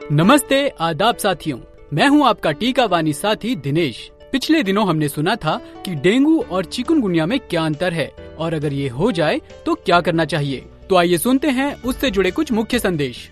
नमस्ते आदाब साथियों, मैं हूं आपका टीकावानी साथी दिनेश। पिछले दिनों हमने सुना था कि डेंगू और चिकुनगुनिया में क्या अंतर है और अगर ये हो जाए तो क्या करना चाहिए। तो आइए सुनते हैं उससे जुड़े कुछ मुख्य संदेश।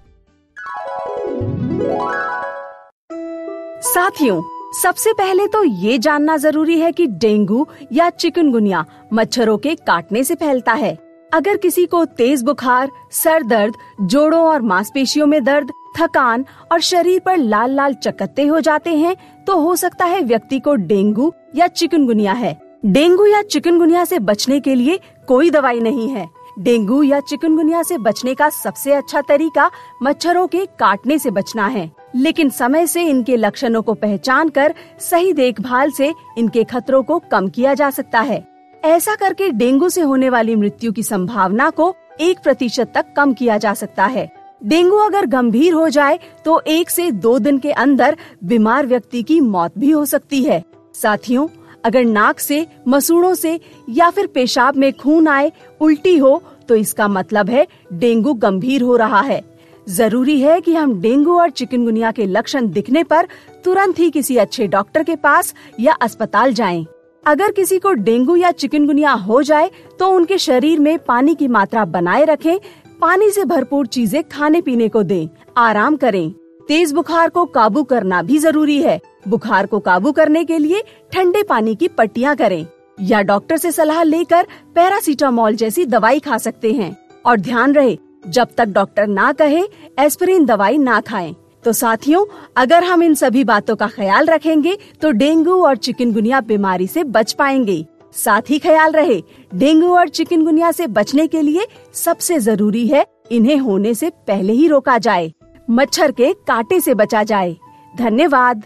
साथियों, सबसे पहले तो ये जानना जरूरी है कि डेंगू या चिकुनगुनिया मच्छरों के काटने से फैलता है। अगर किसी को तेज बुखार, सर दर्द, जोड़ों और मांसपेशियों में दर्द, थकान और शरीर पर लाल लाल चकत्ते हो जाते हैं तो हो सकता है व्यक्ति को डेंगू या चिकुनगुनिया है। डेंगू या चिकुनगुनिया से बचने के लिए कोई दवाई नहीं है। डेंगू या चिकुनगुनिया से बचने का सबसे अच्छा तरीका मच्छरों के काटने से बचना है, लेकिन समय से इनके लक्षणों को पहचान कर सही देखभाल से इनके खतरों को कम किया जा सकता है। ऐसा करके डेंगू से होने वाली मृत्यु की संभावना को 1% तक कम किया जा सकता है। डेंगू अगर गंभीर हो जाए तो 1 से 2 दिन के अंदर बीमार व्यक्ति की मौत भी हो सकती है। साथियों, अगर नाक से, मसूड़ों से या फिर पेशाब में खून आए, उल्टी हो तो इसका मतलब है डेंगू गंभीर हो रहा है। जरूरी है कि हम डेंगू और चिकुनगुनिया के लक्षण दिखने पर तुरंत ही किसी अच्छे डॉक्टर के पास या अस्पताल जाएं। अगर किसी को डेंगू या चिकुनगुनिया हो जाए तो उनके शरीर में पानी की मात्रा बनाए रखें, पानी से भरपूर चीजें खाने पीने को दें, आराम करें। तेज बुखार को काबू करना भी जरूरी है। बुखार को काबू करने के लिए ठंडे पानी की पट्टियां करें या डॉक्टर से सलाह लेकर पैरासीटामोल जैसी दवाई खा सकते हैं। और ध्यान रहे, जब तक डॉक्टर ना कहे एस्पिरिन दवाई ना खाएं। तो साथियों, अगर हम इन सभी बातों का ख्याल रखेंगे तो डेंगू और चिकुनगुनिया बीमारी से बच पाएंगे। साथ ही ख्याल रहे, डेंगू और चिकुनगुनिया से बचने के लिए सबसे जरूरी है इन्हें होने से पहले ही रोका जाए, मच्छर के कांटे से बचा जाए। धन्यवाद।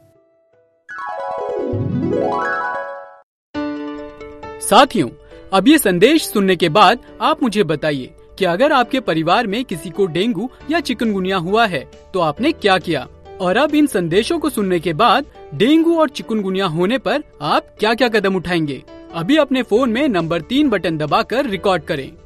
साथियों, अब ये संदेश सुनने के बाद आप मुझे बताइए कि अगर आपके परिवार में किसी को डेंगू या चिकुनगुनिया हुआ है तो आपने क्या किया। और अब इन संदेशों को सुनने के बाद डेंगू और चिकुनगुनिया होने पर आप क्या क्या कदम उठाएंगे। अभी अपने फोन में नंबर 3 बटन दबाकर रिकॉर्ड करें।